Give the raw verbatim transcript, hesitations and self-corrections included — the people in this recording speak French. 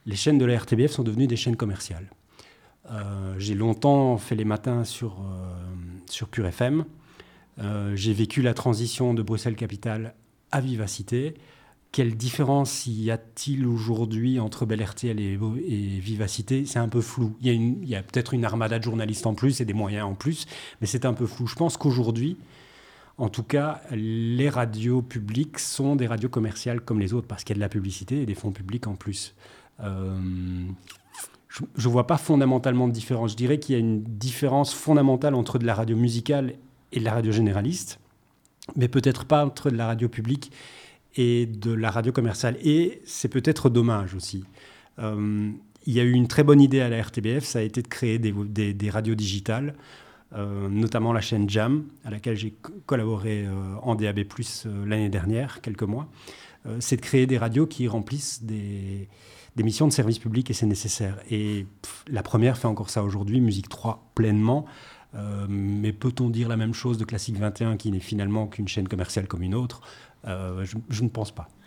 les chaînes de la R T B F sont devenues des chaînes commerciales. Euh, j'ai longtemps fait les matins sur, euh, sur Pure F M. Euh, j'ai vécu la transition de Bruxelles-Capitale à Vivacité. Quelle différence y a-t-il aujourd'hui entre Bel R T L et, et Vivacité? C'est un peu flou. Il y a, une, il y a peut-être une armada de journalistes en plus et des moyens en plus, mais c'est un peu flou. Je pense qu'aujourd'hui, en tout cas, les radios publiques sont des radios commerciales comme les autres parce qu'il y a de la publicité et des fonds publics en plus. Euh, je ne vois pas fondamentalement de différence. Je dirais qu'il y a une différence fondamentale entre de la radio musicale et de la radio généraliste, mais peut-être pas entre de la radio publique et de la radio commerciale. Et c'est peut-être dommage aussi. Euh, il y a eu une très bonne idée à la R T B F, ça a été de créer des, des, des radios digitales, euh, notamment la chaîne Jam, à laquelle j'ai co- collaboré euh, en D A B plus, euh, l'année dernière, quelques mois. Euh, c'est de créer des radios qui remplissent des, des missions de service public, et c'est nécessaire. Et pff, la première fait encore ça aujourd'hui, Musique trois pleinement. Euh, mais peut-on dire la même chose de Classique vingt et un, qui n'est finalement qu'une chaîne commerciale comme une autre? Euh, je, je ne pense pas.